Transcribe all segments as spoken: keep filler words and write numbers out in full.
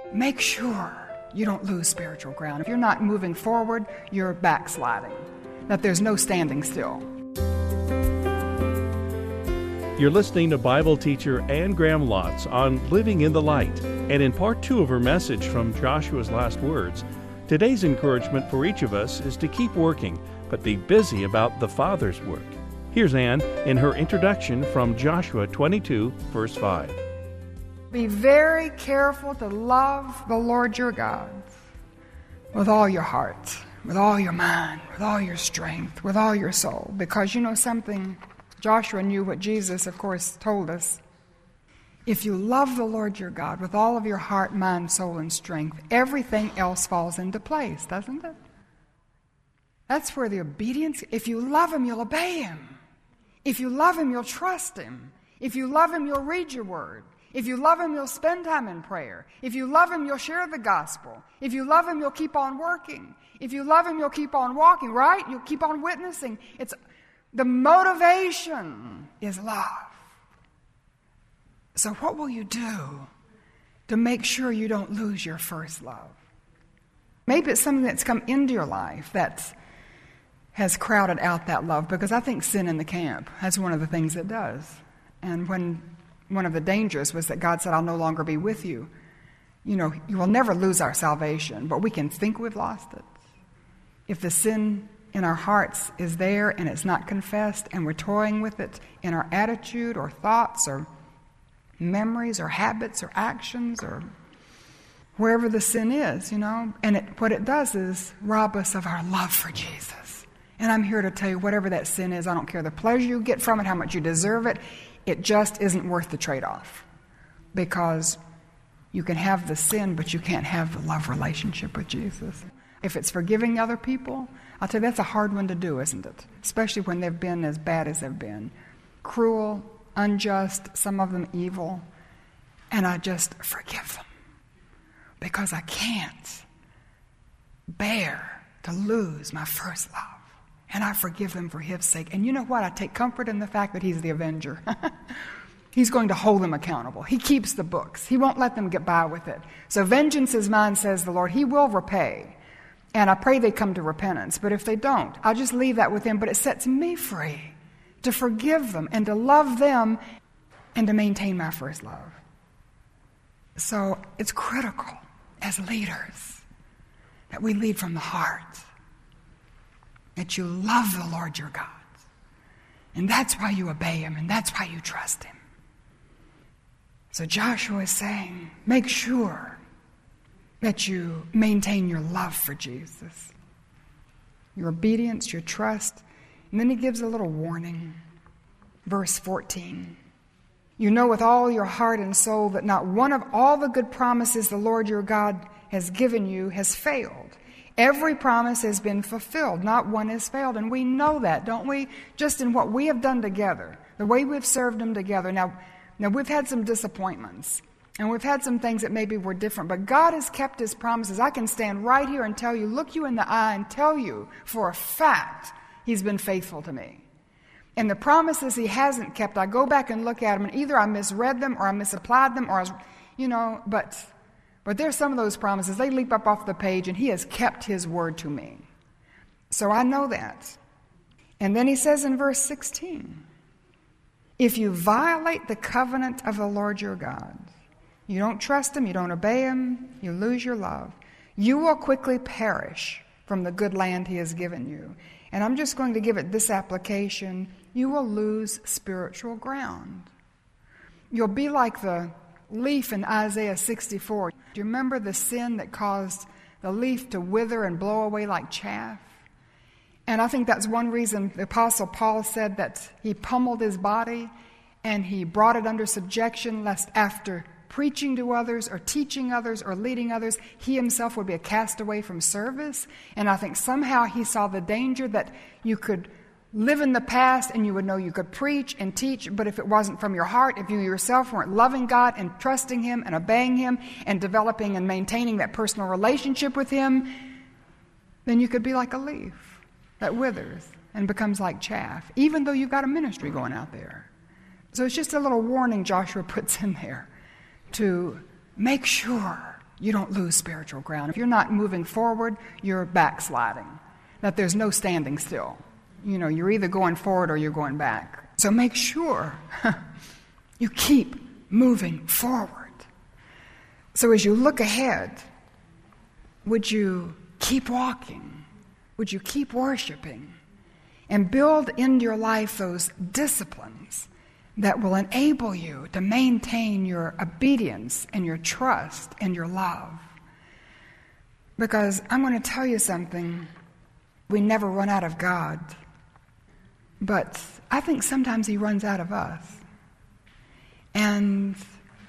make sure you don't lose spiritual ground. If you're not moving forward, you're backsliding, that there's no standing still. You're listening to Bible teacher Anne Graham Lotz on Living in the Light. And in part two of her message from Joshua's last words, today's encouragement for each of us is to keep working, but be busy about the Father's work. Here's Anne in her introduction from Joshua twenty-two, verse five. Be very careful to love the Lord your God with all your heart, with all your mind, with all your strength, with all your soul. Because you know something, Joshua knew what Jesus, of course, told us. If you love the Lord your God with all of your heart, mind, soul, and strength, everything else falls into place, doesn't it? That's where the obedience, if you love Him, you'll obey Him. If you love Him, you'll trust Him. If you love Him, you'll read your word. If you love Him, you'll spend time in prayer. If you love Him, you'll share the gospel. If you love Him, you'll keep on working. If you love Him, you'll keep on walking, right? You'll keep on witnessing. It's the motivation is love. So what will you do to make sure you don't lose your first love? Maybe it's something that's come into your life that has crowded out that love, because I think sin in the camp, that's one of the things it does. And when one of the dangers was that God said, I'll no longer be with you. You know, you will never lose our salvation, but we can think we've lost it. If the sin in our hearts is there and it's not confessed and we're toying with it in our attitude or thoughts or memories or habits or actions or wherever the sin is, you know, and it, what it does is rob us of our love for Jesus. And I'm here to tell you, whatever that sin is, I don't care the pleasure you get from it, how much you deserve it, it just isn't worth the trade-off. Because you can have the sin, but you can't have the love relationship with Jesus. If it's forgiving other people, I'll tell you, that's a hard one to do, isn't it? Especially when they've been as bad as they've been. Cruel, unjust, some of them evil. And I just forgive them. Because I can't bear to lose my first love. And I forgive them for His sake. And you know what? I take comfort in the fact that He's the avenger. He's going to hold them accountable. He keeps the books. He won't let them get by with it. So vengeance is mine, says the Lord. He will repay. And I pray they come to repentance. But if they don't, I'll just leave that with Him. But it sets me free to forgive them and to love them and to maintain my first love. So it's critical as leaders that we lead from the heart. That you love the Lord your God. And that's why you obey Him, and that's why you trust Him. So Joshua is saying, make sure that you maintain your love for Jesus, your obedience, your trust. And then he gives a little warning. Verse fourteen. You know with all your heart and soul that not one of all the good promises the Lord your God has given you has failed. Every promise has been fulfilled. Not one has failed. And we know that, don't we? Just in what we have done together, the way we've served Him together. Now, now we've had some disappointments. And we've had some things that maybe were different. But God has kept His promises. I can stand right here and tell you, look you in the eye and tell you for a fact He's been faithful to me. And the promises He hasn't kept, I go back and look at them, and either I misread them or I misapplied them, or I was, you know, but... But there's some of those promises, they leap up off the page, and He has kept His word to me. So I know that. And then He says in verse sixteen, if you violate the covenant of the Lord your God, you don't trust Him, you don't obey Him, you lose your love, you will quickly perish from the good land He has given you. And I'm just going to give it this application. You will lose spiritual ground. You'll be like the leaf in Isaiah sixty-four. Do you remember the sin that caused the leaf to wither and blow away like chaff? And I think that's one reason the Apostle Paul said that he pummeled his body and he brought it under subjection, lest after preaching to others or teaching others or leading others, he himself would be a castaway from service. And I think somehow he saw the danger that you could live in the past and you would know you could preach and teach, but if it wasn't from your heart, if you yourself weren't loving God and trusting Him and obeying Him and developing and maintaining that personal relationship with Him, then you could be like a leaf that withers and becomes like chaff, even though you've got a ministry going out there. So it's just a little warning Joshua puts in there to make sure you don't lose spiritual ground. If you're not moving forward, you're backsliding. That there's no standing still. You know, you're either going forward or you're going back. So make sure you keep moving forward. So as you look ahead, would you keep walking? Would you keep worshiping? And build into your life those disciplines that will enable you to maintain your obedience and your trust and your love. Because I'm going to tell you something, we never run out of God, but I think sometimes He runs out of us. And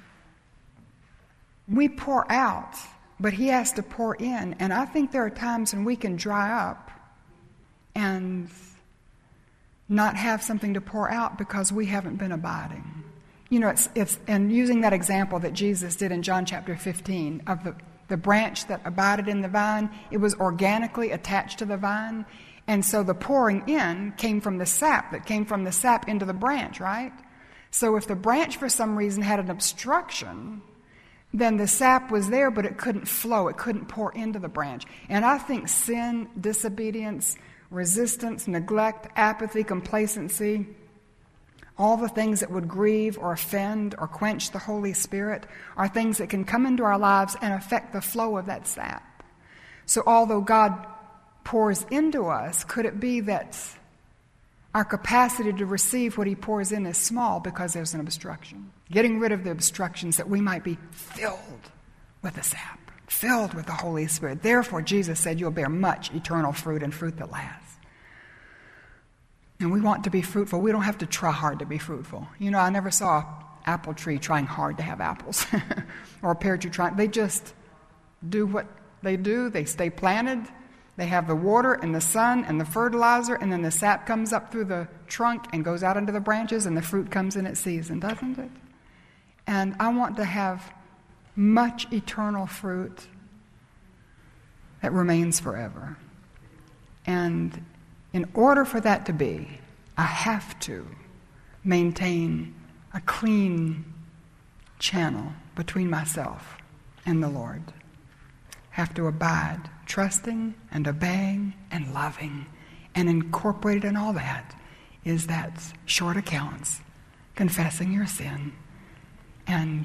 we pour out, but He has to pour in. And I think there are times when we can dry up and not have something to pour out because we haven't been abiding. You know, it's it's and using that example that Jesus did in John chapter fifteen of the, the branch that abided in the vine, it was organically attached to the vine, and so the pouring in came from the sap that came from the sap into the branch, right? So if the branch for some reason had an obstruction, then the sap was there, but it couldn't flow, it couldn't pour into the branch. And I think sin, disobedience, resistance, neglect, apathy, complacency, all the things that would grieve or offend or quench the Holy Spirit are things that can come into our lives and affect the flow of that sap. So although God pours into us, could it be that our capacity to receive what He pours in is small because there's an obstruction? Getting rid of the obstructions that we might be filled with the sap, filled with the Holy Spirit. Therefore, Jesus said, you'll bear much eternal fruit and fruit that lasts. And we want to be fruitful. We don't have to try hard to be fruitful. You know, I never saw an apple tree trying hard to have apples or a pear tree trying. They just do what they do. They stay planted. They have the water and the sun and the fertilizer, and then the sap comes up through the trunk and goes out into the branches, and the fruit comes in its season, doesn't it? And I want to have much eternal fruit that remains forever. And in order for that to be, I have to maintain a clean channel between myself and the Lord. Have to abide, trusting and obeying and loving. And incorporated in all that is that short accounts, confessing your sin, and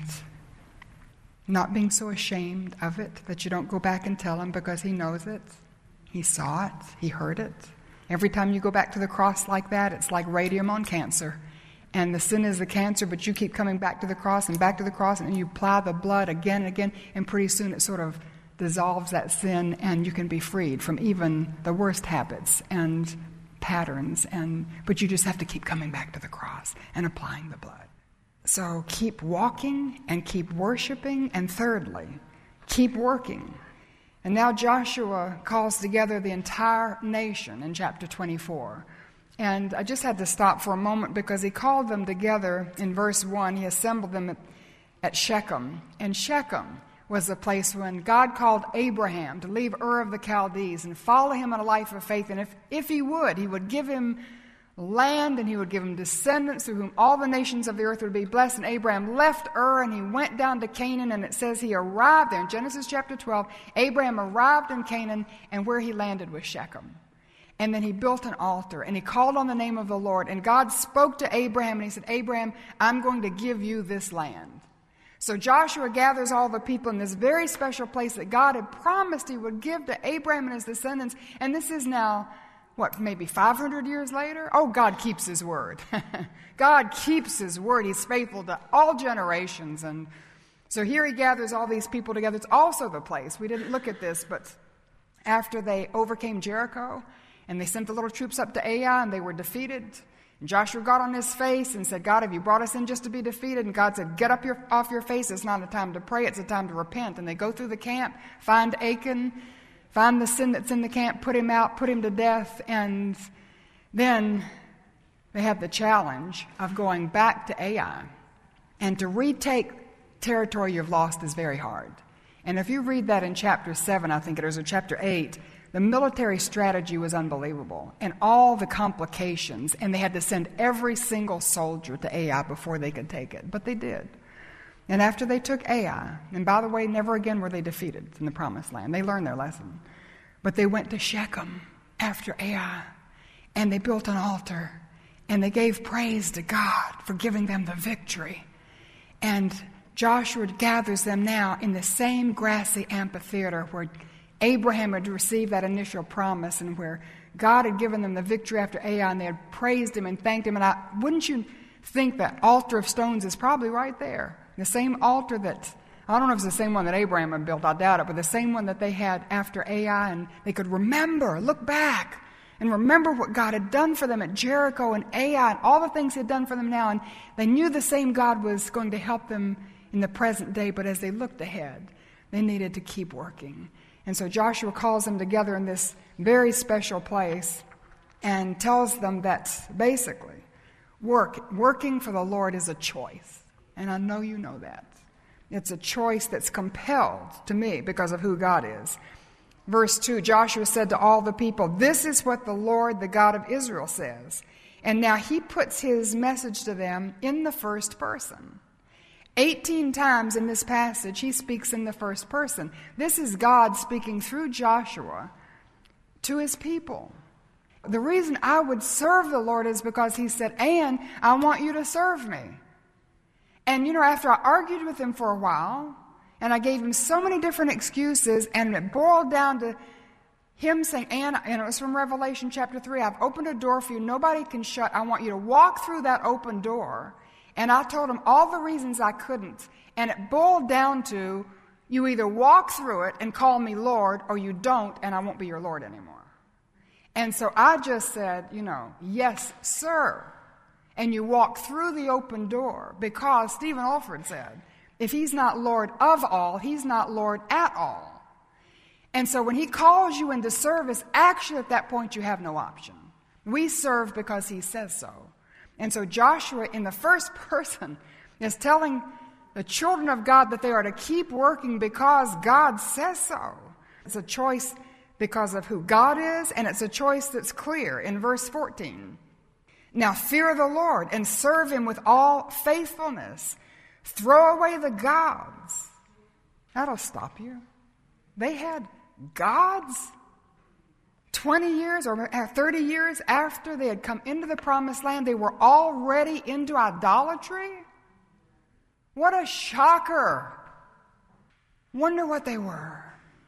not being so ashamed of it that you don't go back and tell Him because He knows it. He saw it. He heard it. Every time you go back to the cross like that, it's like radium on cancer. And the sin is the cancer, but you keep coming back to the cross and back to the cross, and you apply the blood again and again, and pretty soon it sort of dissolves that sin, and you can be freed from even the worst habits and patterns. And but you just have to keep coming back to the cross and applying the blood. So keep walking and keep worshiping, and thirdly, keep working. And now Joshua calls together the entire nation in chapter twenty-four. And I just had to stop for a moment because he called them together in verse one. He assembled them at, at Shechem. And Shechem was the place when God called Abraham to leave Ur of the Chaldees and follow him in a life of faith. And if, if he would, he would give him land, and he would give him descendants through whom all the nations of the earth would be blessed. And Abraham left Ur and he went down to Canaan, and it says he arrived there. In Genesis chapter twelve, Abraham arrived in Canaan, and where he landed was Shechem. And then he built an altar, and he called on the name of the Lord. And God spoke to Abraham, and he said, Abraham, I'm going to give you this land. So Joshua gathers all the people in this very special place that God had promised He would give to Abraham and his descendants. And this is now, what, maybe five hundred years later? Oh, God keeps His word. God keeps His word. He's faithful to all generations. And so here He gathers all these people together. It's also the place, we didn't look at this, but after they overcame Jericho, and they sent the little troops up to Ai, and they were defeated. And Joshua got on his face and said, God, have you brought us in just to be defeated? And God said, get up your, off your face. It's not a time to pray. It's a time to repent. And they go through the camp, find Achan, find the sin that's in the camp, put him out, put him to death. And then they have the challenge of going back to Ai. And to retake territory you've lost is very hard. And if you read that in chapter seven, I think it is, or chapter eight, the military strategy was unbelievable, and all the complications, and they had to send every single soldier to Ai before they could take it. But they did. And after they took Ai, and by the way, never again were they defeated in the Promised Land. They learned their lesson. But they went to Shechem after Ai, and they built an altar, and they gave praise to God for giving them the victory. And Joshua gathers them now in the same grassy amphitheater where Abraham had received that initial promise and where God had given them the victory after Ai, and they had praised him and thanked him. And I, wouldn't you think that altar of stones is probably right there? The same altar that, I don't know if it's the same one that Abraham had built, I doubt it, but the same one that they had after Ai, and they could remember, look back, and remember what God had done for them at Jericho and Ai and all the things he had done for them now. And they knew the same God was going to help them in the present day, but as they looked ahead, they needed to keep working. And so Joshua calls them together in this very special place and tells them that basically work, working for the Lord is a choice. And I know you know that. It's a choice that's compelled to me because of who God is. Verse two, Joshua said to all the people, "This is what the Lord, the God of Israel, says." And now he puts his message to them in the first person. Eighteen times in this passage, he speaks in the first person. This is God speaking through Joshua to his people. The reason I would serve the Lord is because he said, "And I want you to serve me." And, you know, after I argued with him for a while, and I gave him so many different excuses, and it boiled down to him saying, and, and it was from Revelation chapter three, "I've opened a door for you nobody can shut. I want you to walk through that open door." And I told him all the reasons I couldn't. And it boiled down to, you either walk through it and call me Lord, or you don't, and I won't be your Lord anymore. And so I just said, you know, "Yes, sir." And you walk through the open door, because Stephen Alford said, if he's not Lord of all, he's not Lord at all. And so when he calls you into service, actually at that point you have no option. We serve because he says so. And so Joshua in the first person is telling the children of God that they are to keep working because God says so. It's a choice because of who God is, and it's a choice that's clear in verse fourteen. "Now fear the Lord and serve him with all faithfulness. Throw away the gods." That'll stop you. They had gods twenty years or thirty years after they had come into the Promised Land. They were already into idolatry. What a shocker. Wonder what they were.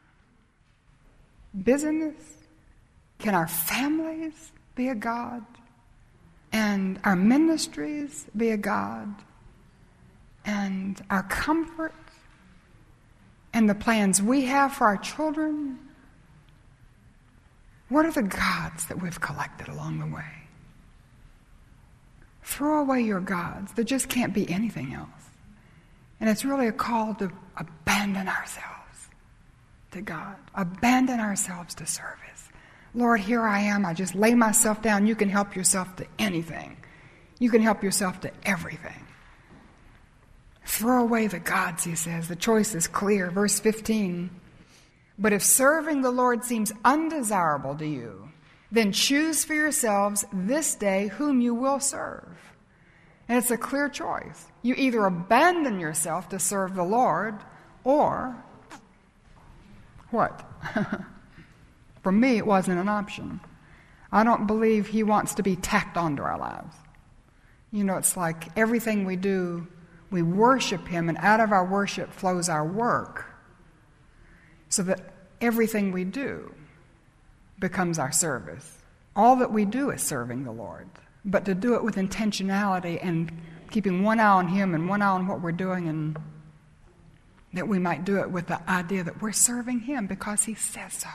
Busyness? Can our families be a god? And our ministries be a god? And our comfort? And the plans we have for our children? What are the gods that we've collected along the way? Throw away your gods. There just can't be anything else. And it's really a call to abandon ourselves to God. Abandon ourselves to service. Lord, here I am. I just lay myself down. You can help yourself to anything. You can help yourself to everything. Throw away the gods, he says. The choice is clear. Verse fifteen. "But if serving the Lord seems undesirable to you, then choose for yourselves this day whom you will serve." And it's a clear choice. You either abandon yourself to serve the Lord, or what? For me, it wasn't an option. I don't believe he wants to be tacked onto our lives. You know, it's like everything we do, we worship him, and out of our worship flows our work. So that everything we do becomes our service. All that we do is serving the Lord. But to do it with intentionality and keeping one eye on him and one eye on what we're doing, and that we might do it with the idea that we're serving him because he says so.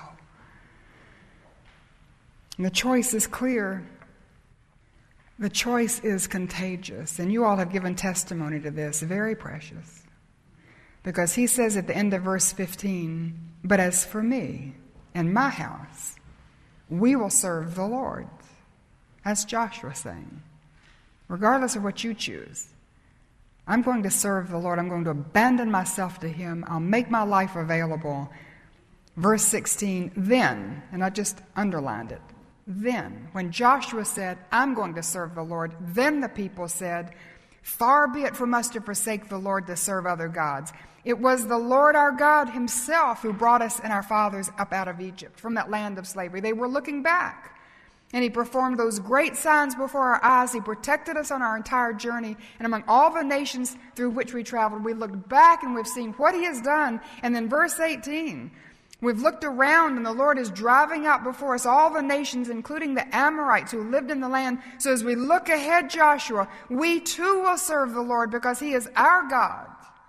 And the choice is clear. The choice is contagious. And you all have given testimony to this, very precious. Because he says at the end of verse fifteen, "But as for me and my house, we will serve the Lord." That's Joshua saying. Regardless of what you choose, I'm going to serve the Lord. I'm going to abandon myself to him. I'll make my life available. Verse sixteen, "Then," and I just underlined it, then, when Joshua said, "I'm going to serve the Lord," then the people said, Far be it from us to forsake the Lord to serve other gods. It was the Lord our God himself who brought us and our fathers up out of Egypt, from that land of slavery. They were looking back. And he performed those great signs before our eyes. He protected us on our entire journey. And among all the nations through which we traveled, we looked back and we've seen what he has done. And then verse eighteen, we've looked around and the Lord is driving out before us all the nations, including the Amorites who lived in the land. So as we look ahead, Joshua, we too will serve the Lord because he is our God.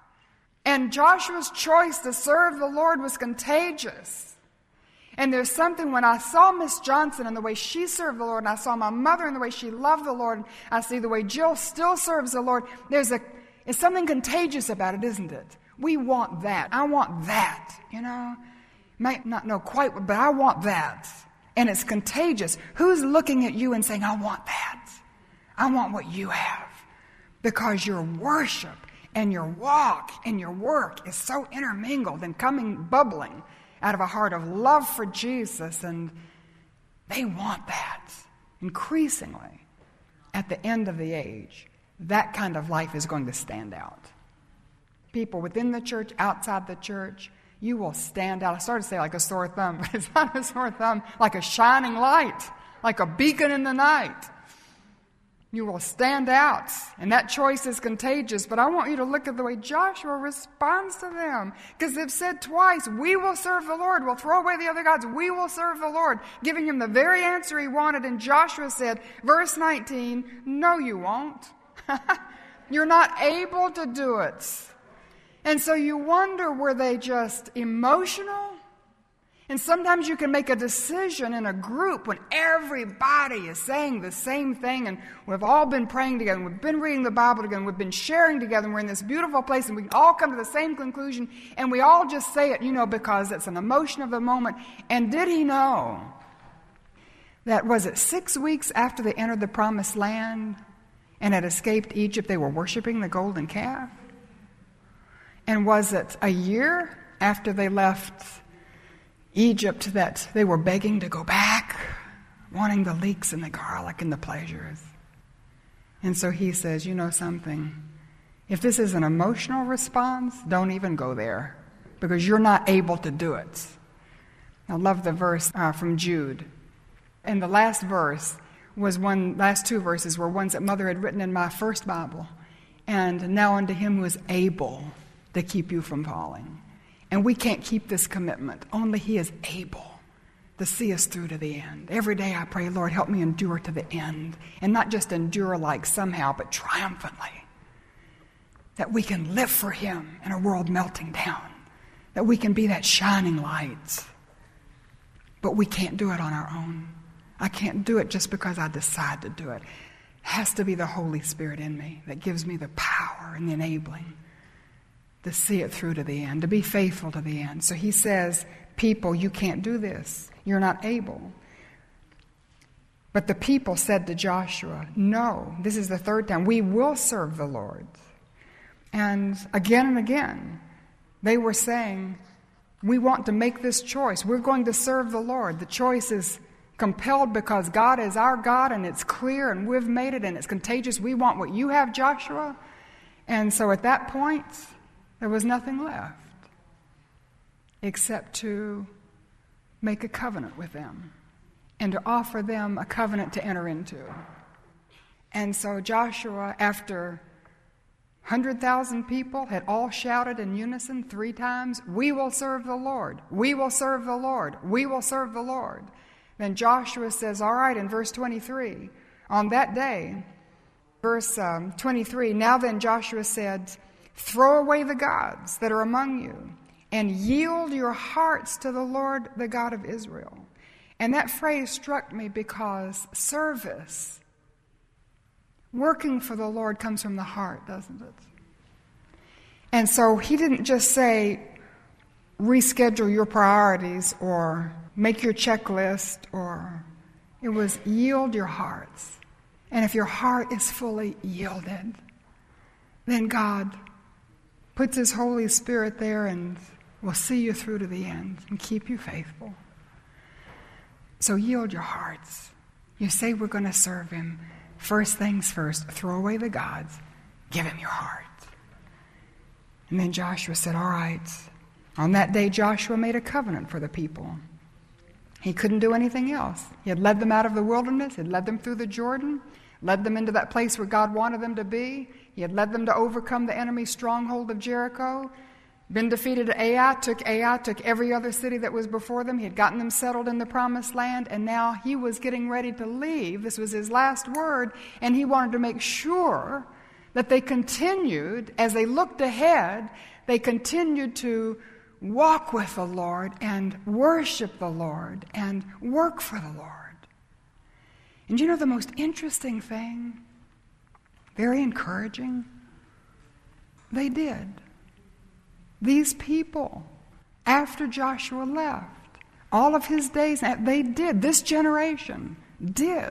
And Joshua's choice to serve the Lord was contagious. And there's something, when I saw Miss Johnson and the way she served the Lord, and I saw my mother and the way she loved the Lord, and I see the way Jill still serves the Lord, there's a, it's something contagious about it, isn't it? We want that. I want that, you know? Might not know quite, but I want that. And it's contagious. Who's looking at you and saying, I want that? I want what you have. Because your worship and your walk and your work is so intermingled and coming bubbling out of a heart of love for Jesus, and they want that. Increasingly, at the end of the age, that kind of life is going to stand out. People within the church, outside the church, you will stand out. I started to say like a sore thumb, but it's not a sore thumb, like a shining light, like a beacon in the night. You will stand out, and that choice is contagious. But I want you to look at the way Joshua responds to them, because they've said twice, we will serve the Lord. We'll throw away the other gods. We will serve the Lord, giving him the very answer he wanted. And Joshua said, verse nineteen, no, you won't. You're not able to do it. And so you wonder, were they just emotional? And sometimes you can make a decision in a group when everybody is saying the same thing, and we've all been praying together, and we've been reading the Bible together, and we've been sharing together, and we're in this beautiful place, and we can all come to the same conclusion, and we all just say it, you know, because it's an emotion of the moment. And did he know that, was it six weeks after they entered the promised land and had escaped Egypt, they were worshiping the golden calf? And was it a year after they left Egypt that they were begging to go back, wanting the leeks and the garlic and the pleasures? And so he says, you know something? If this is an emotional response, don't even go there, because you're not able to do it. I love the verse uh, from Jude. And the last verse was one, last two verses were ones that Mother had written in my first Bible. And now unto him who is able to keep you from falling. And we can't keep this commitment. Only he is able to see us through to the end. Every day I pray, Lord, help me endure to the end. And not just endure like somehow, but triumphantly. That we can live for him in a world melting down. That we can be that shining light. But we can't do it on our own. I can't do it just because I decide to do it. It has to be the Holy Spirit in me that gives me the power and the enabling to see it through to the end, to be faithful to the end. So he says, people, you can't do this. You're not able. But the people said to Joshua, no, this is the third time, we will serve the Lord. And again and again, they were saying, we want to make this choice. We're going to serve the Lord. The choice is compelled because God is our God, and it's clear, and we've made it, and it's contagious. We want what you have, Joshua. And so at that point, there was nothing left except to make a covenant with them and to offer them a covenant to enter into. And so Joshua, after one hundred thousand people had all shouted in unison three times, we will serve the Lord, we will serve the Lord, we will serve the Lord. Then Joshua says, all right, in verse twenty-three, on that day, verse um, twenty-three, now then Joshua said, throw away the gods that are among you and yield your hearts to the Lord, the God of Israel. And that phrase struck me because service, working for the Lord, comes from the heart, doesn't it? And so he didn't just say, reschedule your priorities or make your checklist, or it was yield your hearts. And if your heart is fully yielded, then God puts his Holy Spirit there and will see you through to the end and keep you faithful. So yield your hearts. You say we're going to serve him. First things first, throw away the gods. Give him your heart. And then Joshua said, all right. On that day, Joshua made a covenant for the people. He couldn't do anything else. He had led them out of the wilderness. He had led them through the Jordan, led them into that place where God wanted them to be. He had led them to overcome the enemy's stronghold of Jericho, been defeated at Ai, took Ai, took every other city that was before them. He had gotten them settled in the promised land, and now he was getting ready to leave. This was his last word, and he wanted to make sure that they continued, as they looked ahead, they continued to walk with the Lord and worship the Lord and work for the Lord. And you know the most interesting thing, very encouraging, they did. These people, after Joshua left, all of his days, they did. This generation did.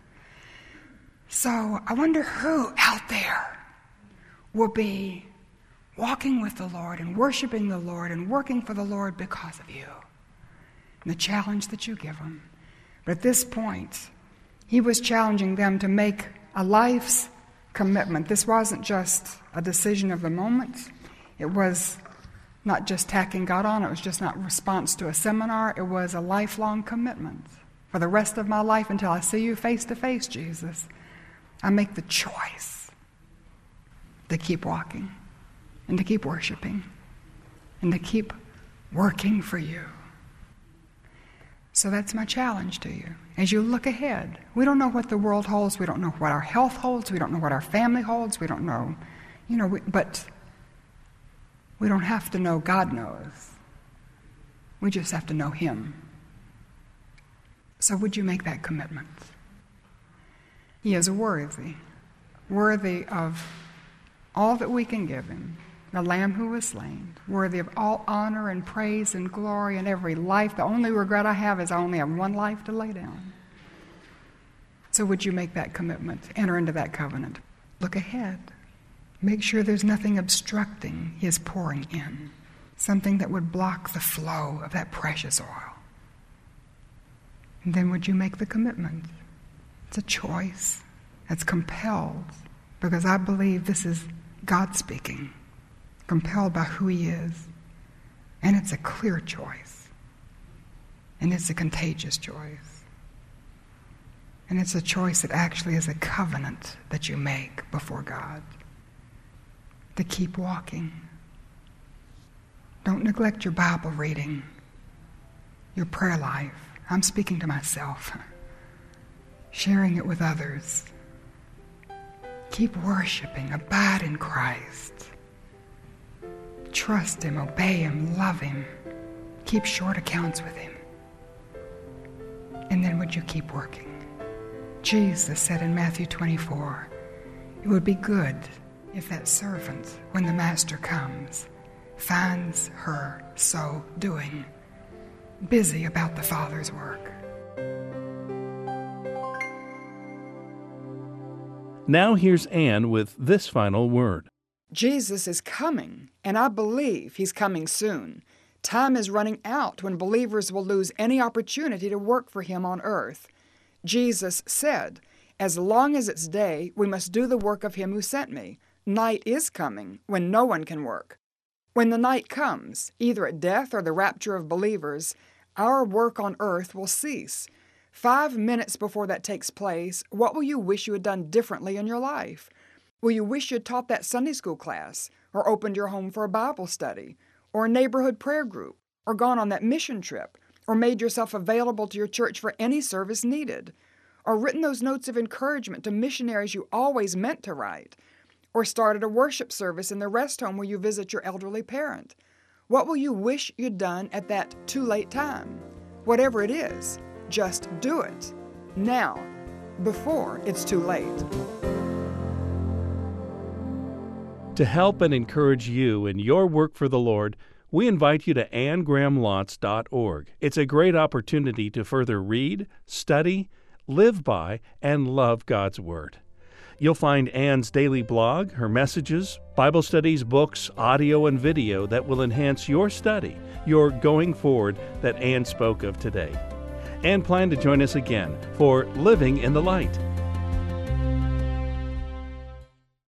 So I wonder who out there will be walking with the Lord and worshiping the Lord and working for the Lord because of you and the challenge that you give them. But at this point, he was challenging them to make a life's commitment. This wasn't just a decision of the moment. It was not just tacking God on. It was just not a response to a seminar. It was a lifelong commitment. For the rest of my life, until I see you face to face, Jesus, I make the choice to keep walking and to keep worshiping and to keep working for you. So that's my challenge to you. As you look ahead, we don't know what the world holds. We don't know what our health holds. We don't know what our family holds. We don't know, you know, we, but we don't have to know God knows. We just have to know Him. So would you make that commitment? He is worthy, worthy of all that we can give Him, the Lamb who was slain, worthy of all honor and praise and glory and every life. The only regret I have is I only have one life to lay down. So would you make that commitment, enter into that covenant? Look ahead. Make sure there's nothing obstructing His pouring in, something that would block the flow of that precious oil. And then would you make the commitment? It's a choice. It's compelled, because I believe this is God speaking, compelled by who He is. And it's a clear choice. And it's a contagious choice. And it's a choice that actually is a covenant that you make before God. To keep walking. Don't neglect your Bible reading, your prayer life. I'm speaking to myself. Sharing it with others. Keep worshiping. Abide in Christ. Trust Him, obey Him, love Him. Keep short accounts with Him. And then would you keep working? Jesus said in Matthew twenty-four, it would be good if that servant, when the master comes, finds her so doing, busy about the Father's work. Now here's Anne with this final word. Jesus is coming, and I believe He's coming soon. Time is running out when believers will lose any opportunity to work for Him on earth. Jesus said, as long as it's day, we must do the work of Him who sent me. Night is coming when no one can work. When the night comes, either at death or the rapture of believers, our work on earth will cease. Five minutes before that takes place, what will you wish you had done differently in your life? Will you wish you had taught that Sunday school class, or opened your home for a Bible study, or a neighborhood prayer group, or gone on that mission trip, or made yourself available to your church for any service needed, or written those notes of encouragement to missionaries you always meant to write, or started a worship service in the rest home where you visit your elderly parent? What will you wish you'd done at that too late time? Whatever it is, just do it now, before it's too late. To help and encourage you in your work for the Lord, we invite you to anne graham lotz dot org. It's a great opportunity to further read, study, live by, and love God's Word. You'll find Anne's daily blog, her messages, Bible studies, books, audio, and video that will enhance your study, your going forward that Anne spoke of today. And plan to join us again for Living in the Light.